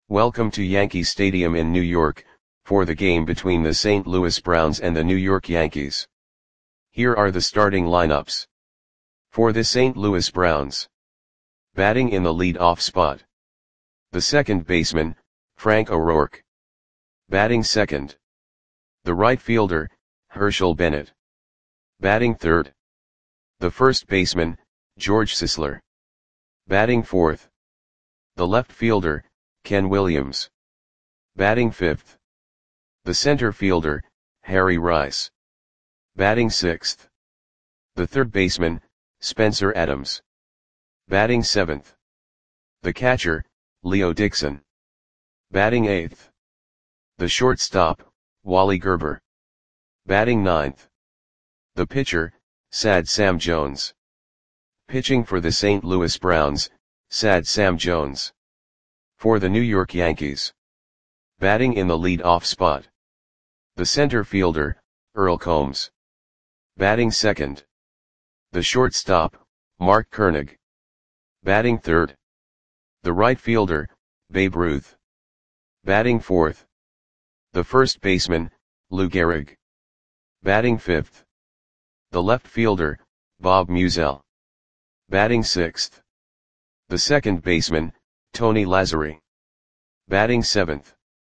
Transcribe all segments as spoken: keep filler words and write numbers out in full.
Welcome to Yankee Stadium in New York, for the game between the Saint Louis Browns and the New York Yankees. Here are the starting lineups. For the Saint Louis Browns. Batting in the lead-off spot. The second baseman, Frank O'Rourke. Batting second. The right fielder, Herschel Bennett. Batting third. The first baseman, George Sisler. Batting fourth. The left fielder, Ken Williams. Batting fifth. The center fielder, Harry Rice. Batting sixth. The third baseman, Spencer Adams. Batting seventh. The catcher, Leo Dixon. Batting eighth. The shortstop, Wally Gerber. Batting ninth. The pitcher, Sad Sam Jones. Pitching for the Saint Louis Browns, Sad Sam Jones. For the New York Yankees. Batting in the lead-off spot. The center fielder, Earl Combs. Batting second. The shortstop, Mark Koenig. Batting third. The right fielder, Babe Ruth. Batting fourth. The first baseman, Lou Gehrig. Batting fifth. The left fielder, Bob Musial. Batting sixth. The second baseman, Tony Lazzeri. Batting seventh.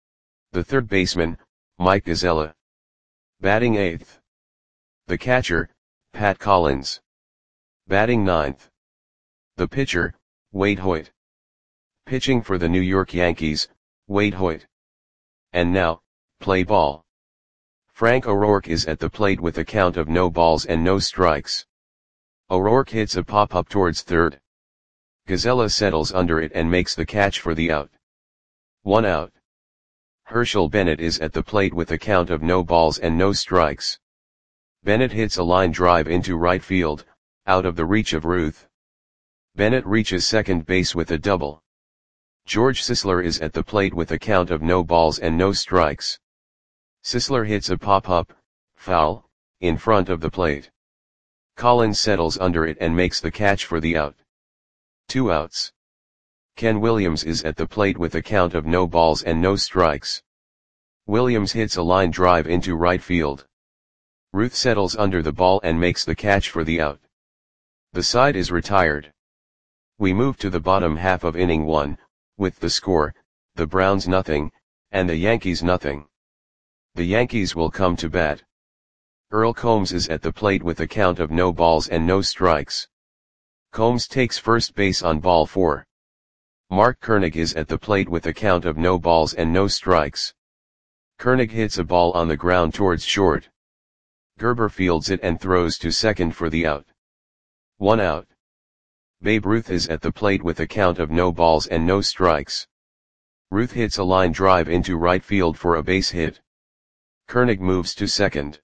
The third baseman, Mike Gazella. Batting eighth. The catcher, Pat Collins. Batting ninth. The pitcher, Wade Hoyt. Pitching for the New York Yankees, Wade Hoyt. And now, play ball. Frank O'Rourke is at the plate with a count of no balls and no strikes. O'Rourke hits a pop-up towards third. Gazella settles under it and makes the catch for the out. One out. Herschel Bennett is at the plate with a count of no balls and no strikes. Bennett hits a line drive into right field, out of the reach of Ruth. Bennett reaches second base with a double. George Sisler is at the plate with a count of no balls and no strikes. Sisler hits a pop-up, foul, in front of the plate. Collins settles under it and makes the catch for the out. Two outs. Ken Williams is at the plate with a count of no balls and no strikes. Williams hits a line drive into right field. Ruth settles under the ball and makes the catch for the out. The side is retired. We move to the bottom half of inning one, with the score, the Browns nothing, and the Yankees nothing. The Yankees will come to bat. Earl Combs is at the plate with a count of no balls and no strikes. Combs takes first base on ball four. Mark Koenig is at the plate with a count of no balls and no strikes. Koenig hits a ball on the ground towards short. Gerber fields it and throws to second for the out. One out. Babe Ruth is at the plate with a count of no balls and no strikes. Ruth hits a line drive into right field for a base hit. Koenig moves to second.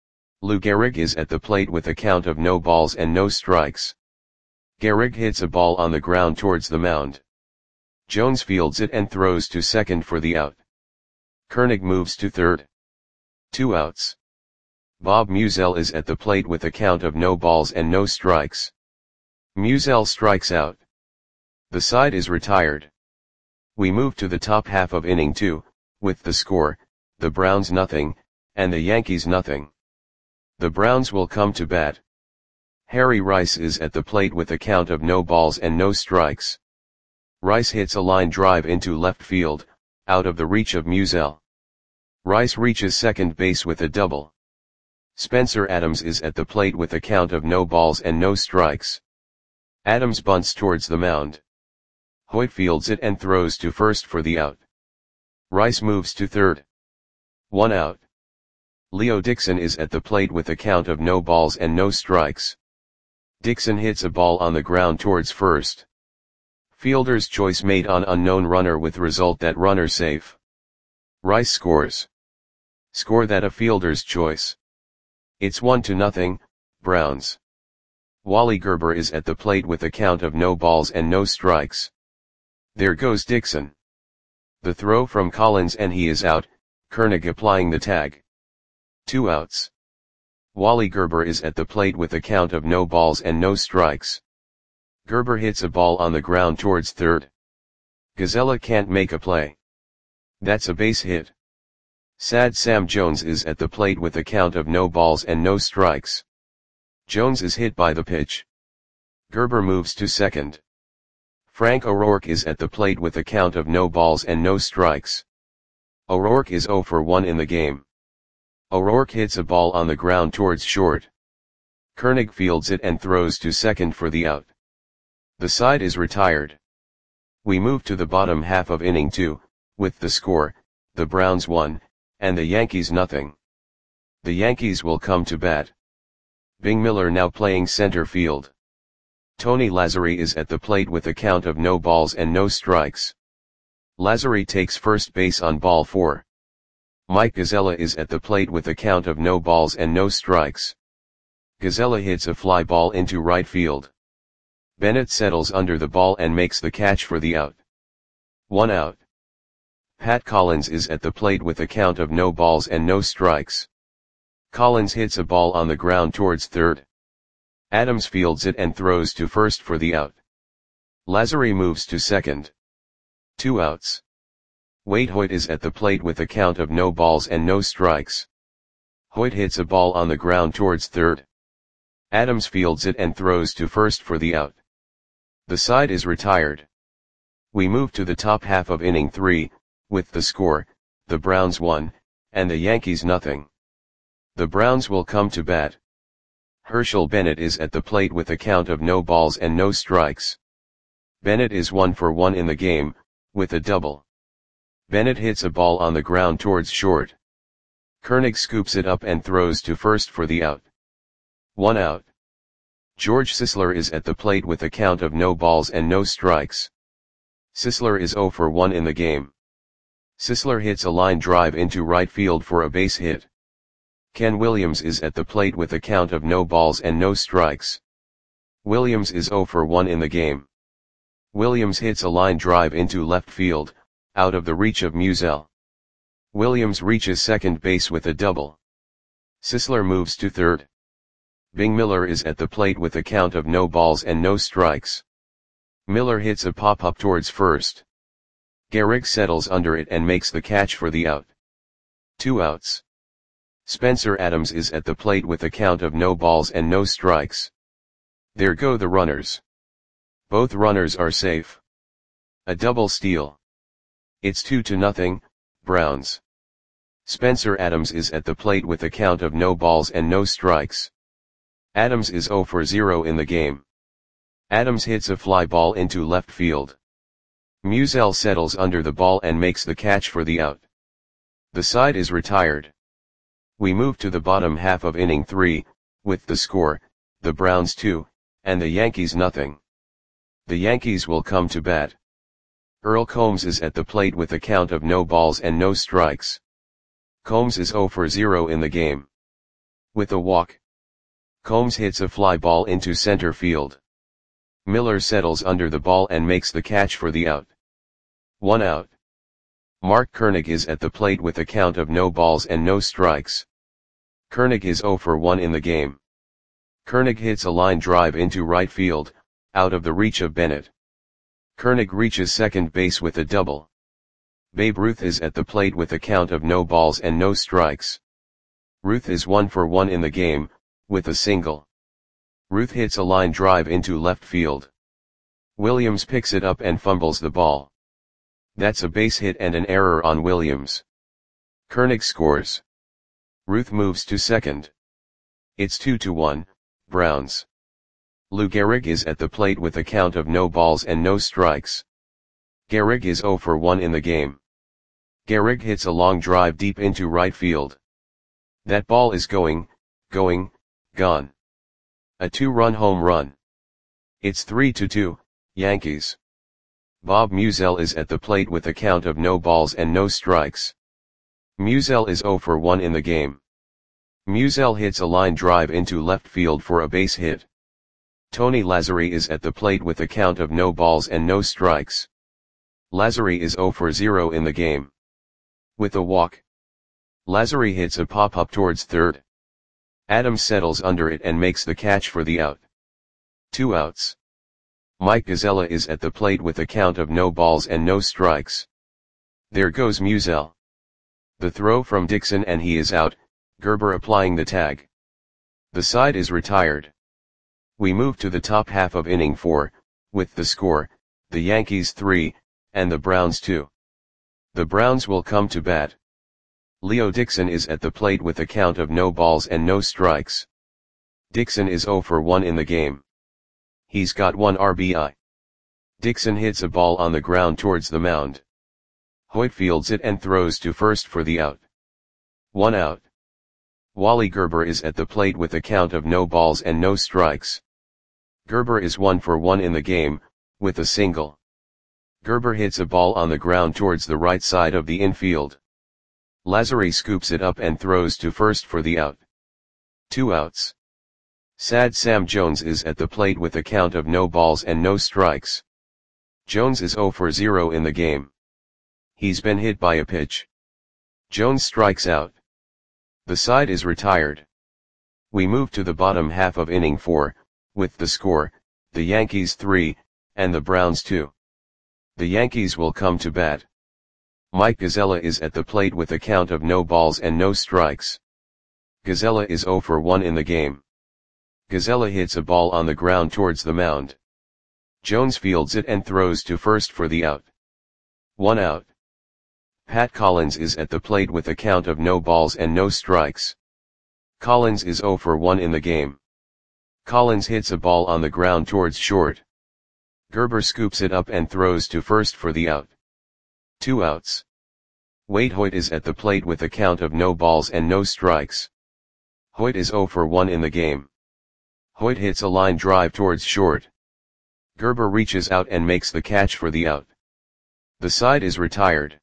Lou Gehrig is at the plate with a count of no balls and no strikes. Gehrig hits a ball on the ground towards the mound. Jones fields it and throws to second for the out. Koenig moves to third. Two outs. Bob Musial is at the plate with a count of no balls and no strikes. Musial strikes out. The side is retired. We move to the top half of inning two, with the score, the Browns nothing, and the Yankees nothing. The Browns will come to bat. Harry Rice is at the plate with a count of no balls and no strikes. Rice hits a line drive into left field, out of the reach of Musial. Rice reaches second base with a double. Spencer Adams is at the plate with a count of no balls and no strikes. Adams bunts towards the mound. Hoyt fields it and throws to first for the out. Rice moves to third. One out. Leo Dixon is at the plate with a count of no balls and no strikes. Dixon hits a ball on the ground towards first. Fielder's choice made on unknown runner with result that runner safe. Rice scores. Score that a fielder's choice. It's one to nothing, Browns. Wally Gerber is at the plate with a count of no balls and no strikes. There goes Dixon. The throw from Collins and he is out, Koenig applying the tag. Two outs. Wally Gerber is at the plate with a count of no balls and no strikes. Gerber hits a ball on the ground towards third. Gazella can't make a play. That's a base hit. Sad Sam Jones is at the plate with a count of no balls and no strikes. Jones is hit by the pitch. Gerber moves to second. Frank O'Rourke is at the plate with a count of no balls and no strikes. O'Rourke is zero for one in the game. O'Rourke hits a ball on the ground towards short. Koenig fields it and throws to second for the out. The side is retired. We move to the bottom half of inning two, with the score, the Browns one, and the Yankees nothing. The Yankees will come to bat. Bing Miller now playing center field. Tony Lazzeri is at the plate with a count of no balls and no strikes. Lazzeri takes first base on ball four. Mike Gazella is at the plate with a count of no balls and no strikes. Gazella hits a fly ball into right field. Bennett settles under the ball and makes the catch for the out. One out. Pat Collins is at the plate with a count of no balls and no strikes. Collins hits a ball on the ground towards third. Adams fields it and throws to first for the out. Lazzeri moves to second. Two outs. Wade Hoyt is at the plate with a count of no balls and no strikes. Hoyt hits a ball on the ground towards third. Adams fields it and throws to first for the out. The side is retired. We move to the top half of inning three, with the score, the Browns one, and the Yankees nothing. The Browns will come to bat. Herschel Bennett is at the plate with a count of no balls and no strikes. Bennett is one for one in the game, with a double. Bennett hits a ball on the ground towards short. Koenig scoops it up and throws to first for the out. One out. George Sisler is at the plate with a count of no balls and no strikes. Sisler is zero for one in the game. Sisler hits a line drive into right field for a base hit. Ken Williams is at the plate with a count of no balls and no strikes. Williams is zero for one in the game. Williams hits a line drive into left field, out of the reach of Musial. Williams reaches second base with a double. Sisler moves to third. Bing Miller is at the plate with a count of no balls and no strikes. Miller hits a pop-up towards first. Gehrig settles under it and makes the catch for the out. Two outs. Spencer Adams is at the plate with a count of no balls and no strikes. There go the runners. Both runners are safe. A double steal. It's two to nothing, Browns. Spencer Adams is at the plate with a count of no balls and no strikes. Adams is zero for zero in the game. Adams hits a fly ball into left field. Musial settles under the ball and makes the catch for the out. The side is retired. We move to the bottom half of inning three, with the score, the Browns two, and the Yankees nothing. The Yankees will come to bat. Earl Combs is at the plate with a count of no balls and no strikes. Combs is zero for zero in the game. With a walk. Combs hits a fly ball into center field. Miller settles under the ball and makes the catch for the out. One out. Mark Koenig is at the plate with a count of no balls and no strikes. Koenig is zero for one in the game. Koenig hits a line drive into right field, out of the reach of Bennett. Koenig reaches second base with a double. Babe Ruth is at the plate with a count of no balls and no strikes. Ruth is one for one in the game, with a single. Ruth hits a line drive into left field. Williams picks it up and fumbles the ball. That's a base hit and an error on Williams. Koenig scores. Ruth moves to second. It's two to one, Browns. Lou Gehrig is at the plate with a count of no balls and no strikes. Gehrig is zero for one in the game. Gehrig hits a long drive deep into right field. That ball is going, going, gone. A two-run home run. It's three to two, Yankees. Bob Musial is at the plate with a count of no balls and no strikes. Musial is zero for one in the game. Musial hits a line drive into left field for a base hit. Tony Lazzeri is at the plate with a count of no balls and no strikes. Lazzeri is zero for zero in the game. With a walk. Lazzeri hits a pop-up towards third. Adams settles under it and makes the catch for the out. Two outs. Mike Gazella is at the plate with a count of no balls and no strikes. There goes Musiel. The throw from Dixon and he is out, Gerber applying the tag. The side is retired. We move to the top half of inning four, with the score, the Yankees three, and the Browns two. The Browns will come to bat. Leo Dixon is at the plate with a count of no balls and no strikes. Dixon is oh for one in the game. He's got one R B I. Dixon hits a ball on the ground towards the mound. Hoyt fields it and throws to first for the out. One out. Wally Gerber is at the plate with a count of no balls and no strikes. Gerber is one for one in the game, with a single. Gerber hits a ball on the ground towards the right side of the infield. Lazare scoops it up and throws to first for the out. Two outs. Sad Sam Jones is at the plate with a count of no balls and no strikes. Jones is oh for zero in the game. He's been hit by a pitch. Jones strikes out. The side is retired. We move to the bottom half of inning four, with the score, the Yankees three, and the Browns two. The Yankees will come to bat. Mike Gazella is at the plate with a count of no balls and no strikes. Gazella is oh for one in the game. Gazella hits a ball on the ground towards the mound. Jones fields it and throws to first for the out. One out. Pat Collins is at the plate with a count of no balls and no strikes. Collins is oh for one in the game. Collins hits a ball on the ground towards short. Gerber scoops it up and throws to first for the out. Two outs. Wade Hoyt is at the plate with a count of no balls and no strikes. Hoyt is oh for one in the game. Hoyt hits a line drive towards short. Gerber reaches out and makes the catch for the out. The side is retired.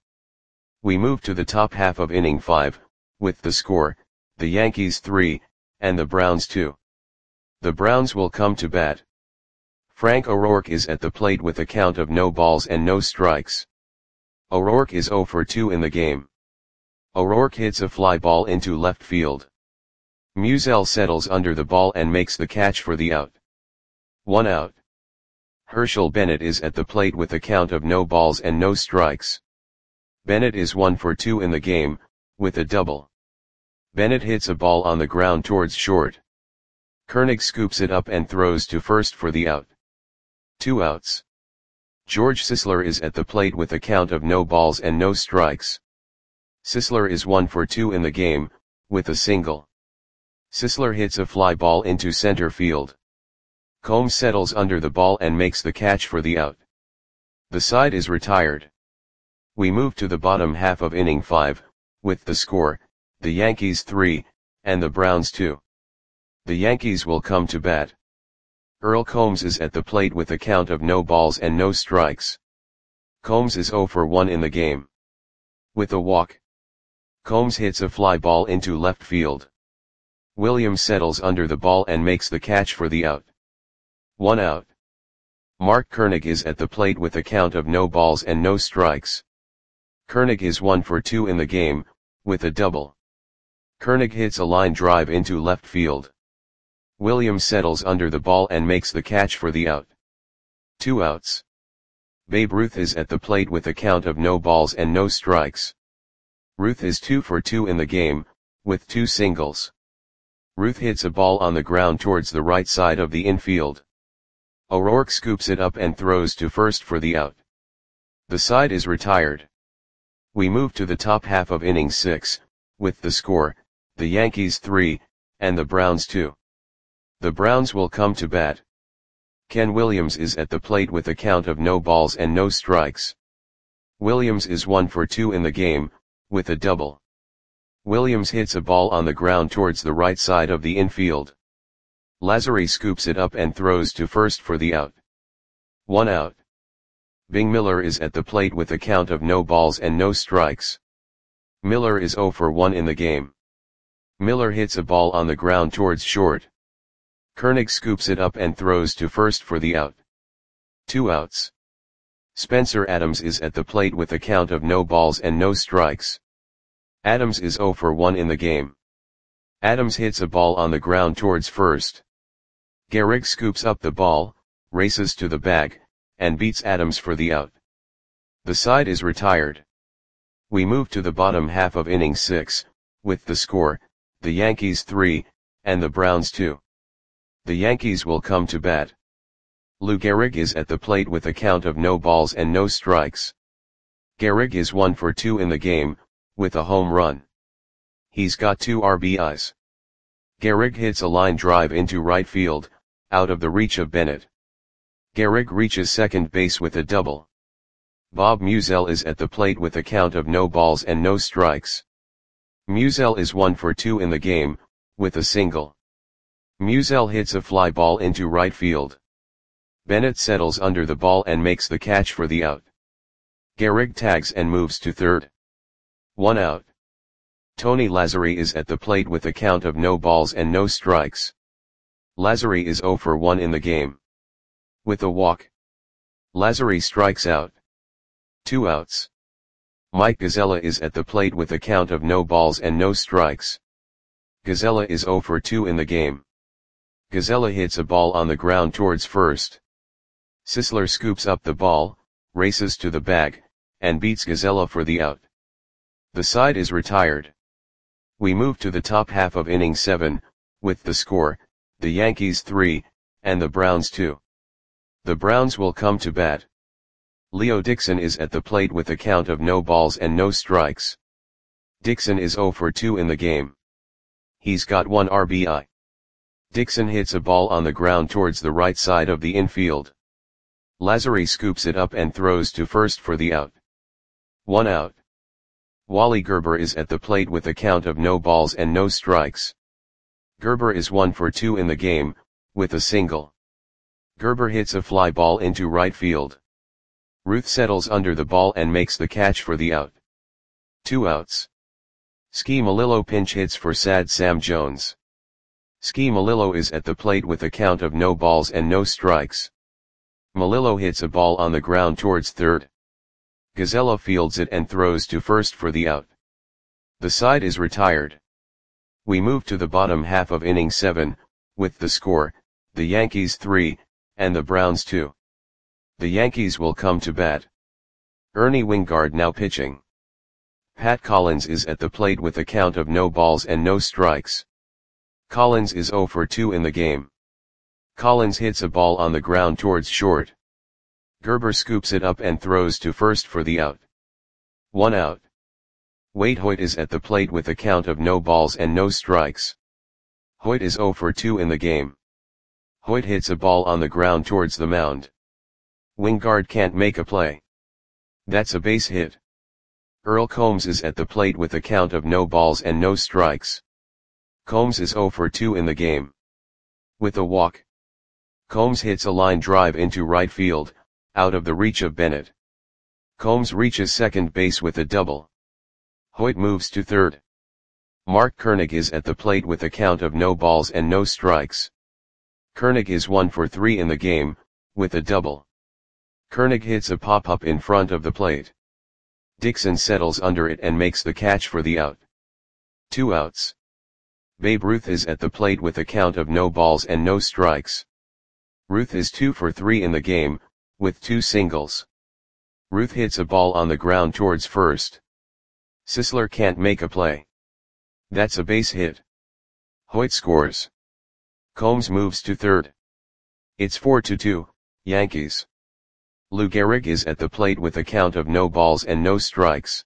We move to the top half of inning five, with the score, the Yankees three, and the Browns two. The Browns will come to bat. Frank O'Rourke is at the plate with a count of no balls and no strikes. O'Rourke is oh for two in the game. O'Rourke hits a fly ball into left field. Musiel settles under the ball and makes the catch for the out. One out. Herschel Bennett is at the plate with a count of no balls and no strikes. Bennett is one for two in the game, with a double. Bennett hits a ball on the ground towards short. Koenig scoops it up and throws to first for the out. Two outs. George Sisler is at the plate with a count of no balls and no strikes. Sisler is one for two in the game, with a single. Sisler hits a fly ball into center field. Combs settles under the ball and makes the catch for the out. The side is retired. We move to the bottom half of inning five, with the score, the Yankees three, and the Browns two. The Yankees will come to bat. Earl Combs is at the plate with a count of no balls and no strikes. Combs is oh for one in the game. With a walk. Combs hits a fly ball into left field. Williams settles under the ball and makes the catch for the out. One out. Mark Koenig is at the plate with a count of no balls and no strikes. Koenig is one for two in the game, with a double. Koenig hits a line drive into left field. Williams settles under the ball and makes the catch for the out. Two outs. Babe Ruth is at the plate with a count of no balls and no strikes. Ruth is two for two in the game, with two singles. Ruth hits a ball on the ground towards the right side of the infield. O'Rourke scoops it up and throws to first for the out. The side is retired. We move to the top half of inning six, with the score, the Yankees three, and the Browns two. The Browns will come to bat. Ken Williams is at the plate with a count of no balls and no strikes. Williams is one for two in the game, with a double. Williams hits a ball on the ground towards the right side of the infield. Lazare scoops it up and throws to first for the out. One out. Bing Miller is at the plate with a count of no balls and no strikes. Miller is oh for one in the game. Miller hits a ball on the ground towards short. Koenig scoops it up and throws to first for the out. Two outs. Spencer Adams is at the plate with a count of no balls and no strikes. Adams is oh for one in the game. Adams hits a ball on the ground towards first. Gehrig scoops up the ball, races to the bag, and beats Adams for the out. The side is retired. We move to the bottom half of inning six, with the score, the Yankees three, and the Browns two. The Yankees will come to bat. Lou Gehrig is at the plate with a count of no balls and no strikes. Gehrig is one for two in the game, with a home run. He's got two R B Is. Gehrig hits a line drive into right field, out of the reach of Bennett. Gehrig reaches second base with a double. Bob Musial is at the plate with a count of no balls and no strikes. Musial is one for two in the game, with a single. Musial hits a fly ball into right field. Bennett settles under the ball and makes the catch for the out. Gehrig tags and moves to third. One out. Tony Lazzeri is at the plate with a count of no balls and no strikes. Lazzeri is zero for one in the game. With a walk, Lazzeri strikes out. Two outs. Mike Gazella is at the plate with a count of no balls and no strikes. Gazella is zero for two in the game. Gazella hits a ball on the ground towards first. Sisler scoops up the ball, races to the bag, and beats Gazella for the out. The side is retired. We move to the top half of inning seven, with the score, the Yankees three, and the Browns two. The Browns will come to bat. Leo Dixon is at the plate with a count of no balls and no strikes. Dixon is zero for two in the game. He's got one R B I. Dixon hits a ball on the ground towards the right side of the infield. Lazzeri scoops it up and throws to first for the out. One out. Wally Gerber is at the plate with a count of no balls and no strikes. Gerber is one for two in the game, with a single. Gerber hits a fly ball into right field. Ruth settles under the ball and makes the catch for the out. Two outs. Ski Melillo pinch hits for sad Sam Jones. Ski Melillo is at the plate with a count of no balls and no strikes. Melillo hits a ball on the ground towards third. Gazella fields it and throws to first for the out. The side is retired. We move to the bottom half of inning seven, with the score, the Yankees three, and the Browns two. The Yankees will come to bat. Ernie Wingard now pitching. Pat Collins is at the plate with a count of no balls and no strikes. Collins is zero for two in the game. Collins hits a ball on the ground towards short. Gerber scoops it up and throws to first for the out. One out. Wade Hoyt is at the plate with a count of no balls and no strikes. Hoyt is zero for two in the game. Hoyt hits a ball on the ground towards the mound. Wingard can't make a play. That's a base hit. Earl Combs is at the plate with a count of no balls and no strikes. Combs is zero for two in the game. With a walk, Combs hits a line drive into right field, out of the reach of Bennett. Combs reaches second base with a double. Hoyt moves to third. Mark Koenig is at the plate with a count of no balls and no strikes. Koenig is one for three in the game, with a double. Koenig hits a pop-up in front of the plate. Dixon settles under it and makes the catch for the out. Two outs. Babe Ruth is at the plate with a count of no balls and no strikes. Ruth is two for three in the game, with two singles. Ruth hits a ball on the ground towards first. Sisler can't make a play. That's a base hit. Hoyt scores. Combs moves to third. It's four to two, Yankees. Lou Gehrig is at the plate with a count of no balls and no strikes.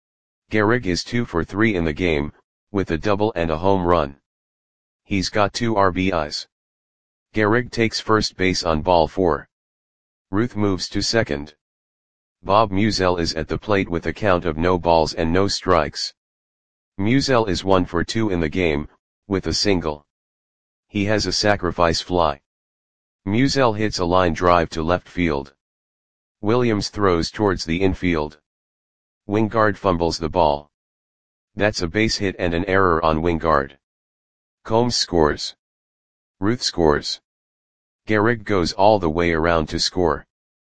Gehrig is two for three in the game, with a double and a home run. He's got two R B Is. Gehrig takes first base on ball four. Ruth moves to second. Bob Musial is at the plate with a count of no balls and no strikes. Musial is one for two in the game, with a single. He has a sacrifice fly. Musial hits a line drive to left field. Williams throws towards the infield. Wingard fumbles the ball. That's a base hit and an error on Wingard. Combs scores. Ruth scores. Gehrig goes all the way around to score.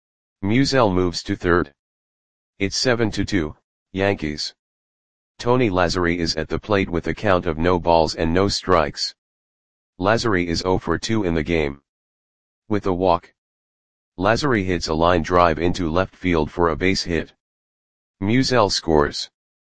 Musial moves to third. It's seven to two, Yankees. Tony Lazzeri is at the plate with a count of no balls and no strikes. Lazzeri is zero for two in the game. With a walk, Lazzeri hits a line drive into left field for a base hit. Musial scores.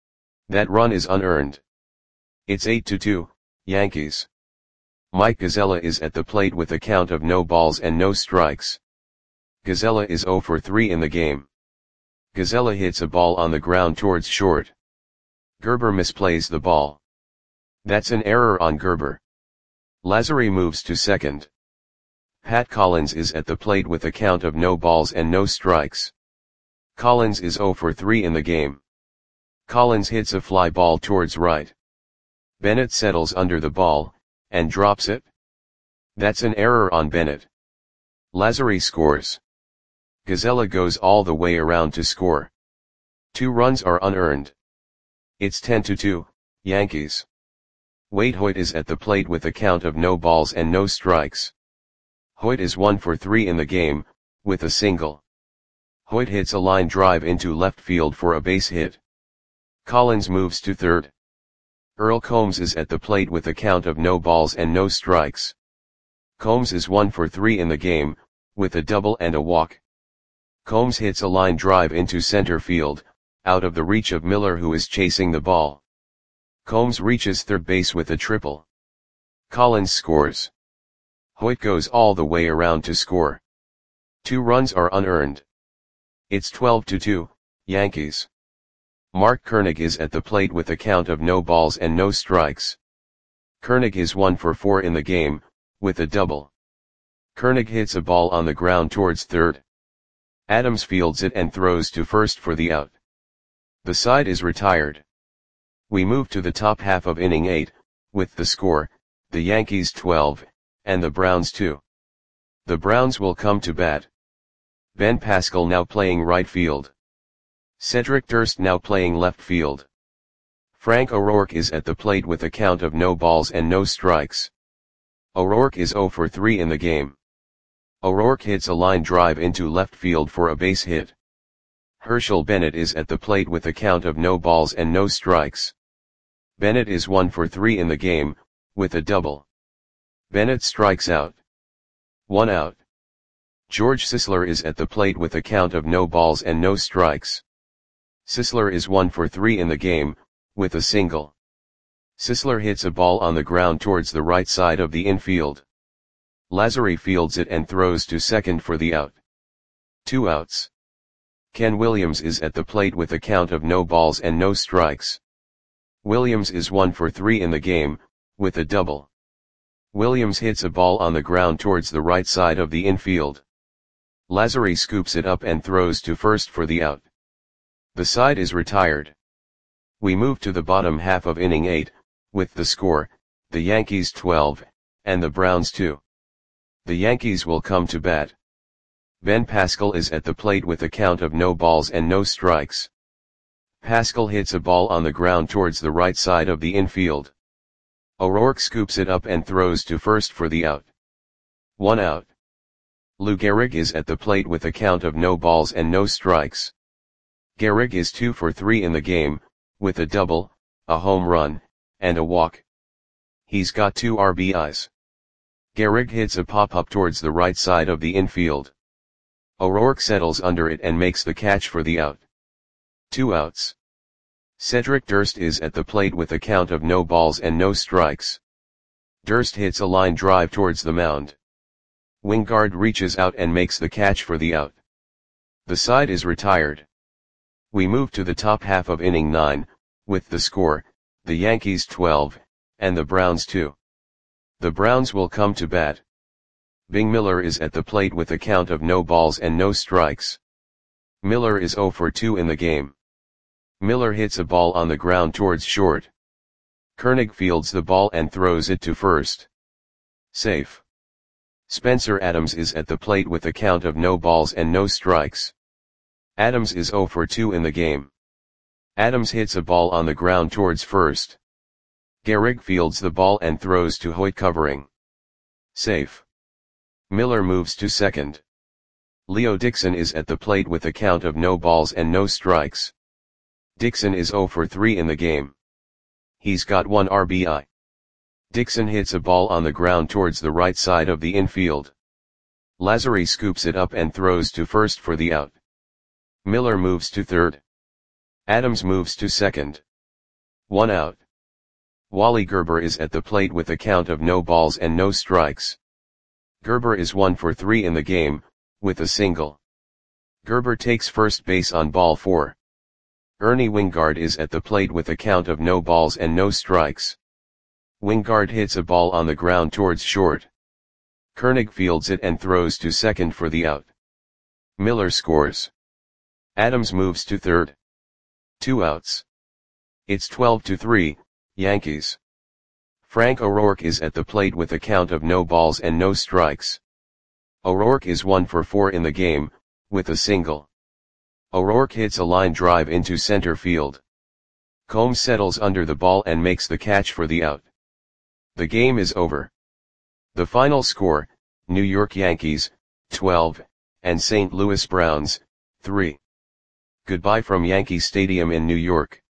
That run is unearned. It's eight to two, Yankees. Mike Gazella is at the plate with a count of no balls and no strikes. Gazella is zero for three in the game. Gazella hits a ball on the ground towards short. Gerber misplays the ball. That's an error on Gerber. Lazary moves to second. Pat Collins is at the plate with a count of no balls and no strikes. Collins is zero for three in the game. Collins hits a fly ball towards right. Bennett settles under the ball, and drops it. That's an error on Bennett. Lazary scores. Gazella goes all the way around to score. Two runs are unearned. It's ten to two, Yankees. Wade Hoyt is at the plate with a count of no balls and no strikes. Hoyt is one for three in the game, with a single. Hoyt hits a line drive into left field for a base hit. Collins moves to third. Earl Combs is at the plate with a count of no balls and no strikes. Combs is one for three in the game, with a double and a walk. Combs hits a line drive into center field, out of the reach of Miller, who is chasing the ball. Combs reaches third base with a triple. Collins scores. Hoyt goes all the way around to score. Two runs are unearned. It's twelve to two, Yankees. Mark Koenig is at the plate with a count of no balls and no strikes. Koenig is one for four in the game, with a double. Koenig hits a ball on the ground towards third. Adams fields it and throws to first for the out. The side is retired. We move to the top half of inning eight, with the score, the Yankees twelve, and the Browns two. The Browns will come to bat. Ben Pascal now playing right field. Cedric Durst now playing left field. Frank O'Rourke is at the plate with a count of no balls and no strikes. O'Rourke is zero for three in the game. O'Rourke hits a line drive into left field for a base hit. Herschel Bennett is at the plate with a count of no balls and no strikes. Bennett is one for three in the game, with a double. Bennett strikes out. One out. George Sisler is at the plate with a count of no balls and no strikes. Sisler is one for three in the game, with a single. Sisler hits a ball on the ground towards the right side of the infield. Lazary fields it and throws to second for the out. Two outs. Ken Williams is at the plate with a count of no balls and no strikes. Williams is one for three in the game, with a double. Williams hits a ball on the ground towards the right side of the infield. Lazary scoops it up and throws to first for the out. The side is retired. We move to the bottom half of inning eight, with the score, the Yankees twelve, and the Browns two. The Yankees will come to bat. Ben Pascal is at the plate with a count of no balls and no strikes. Pascal hits a ball on the ground towards the right side of the infield. O'Rourke scoops it up and throws to first for the out. One out. Lou Gehrig is at the plate with a count of no balls and no strikes. Gehrig is two for three in the game, with a double, a home run, and a walk. He's got two R B Is. Gehrig hits a pop-up towards the right side of the infield. O'Rourke settles under it and makes the catch for the out. Two outs. Cedric Durst is at the plate with a count of no balls and no strikes. Durst hits a line drive towards the mound. Wingard reaches out and makes the catch for the out. The side is retired. We move to the top half of inning nine, with the score, the Yankees twelve, and the Browns two. The Browns will come to bat. Bing Miller is at the plate with a count of no balls and no strikes. Miller is zero for two in the game. Miller hits a ball on the ground towards short. Koenig fields the ball and throws it to first. Safe. Spencer Adams is at the plate with a count of no balls and no strikes. Adams is zero for two in the game. Adams hits a ball on the ground towards first. Gehrig fields the ball and throws to Hoyt covering. Safe. Miller moves to second. Leo Dixon is at the plate with a count of no balls and no strikes. Dixon is zero for three in the game. He's got one R B I. Dixon hits a ball on the ground towards the right side of the infield. Lazary scoops it up and throws to first for the out. Miller moves to third. Adams moves to second. One out. Wally Gerber is at the plate with a count of no balls and no strikes. Gerber is one for three in the game, with a single. Gerber takes first base on ball four. Ernie Wingard is at the plate with a count of no balls and no strikes. Wingard hits a ball on the ground towards short. Koenig fields it and throws to second for the out. Miller scores. Adams moves to third. Two outs. It's twelve to three, Yankees. Frank O'Rourke is at the plate with a count of no balls and no strikes. O'Rourke is one for four in the game, with a single. O'Rourke hits a line drive into center field. Combs settles under the ball and makes the catch for the out. The game is over. The final score, New York Yankees, twelve, and Saint Louis Browns, three. Goodbye from Yankee Stadium in New York.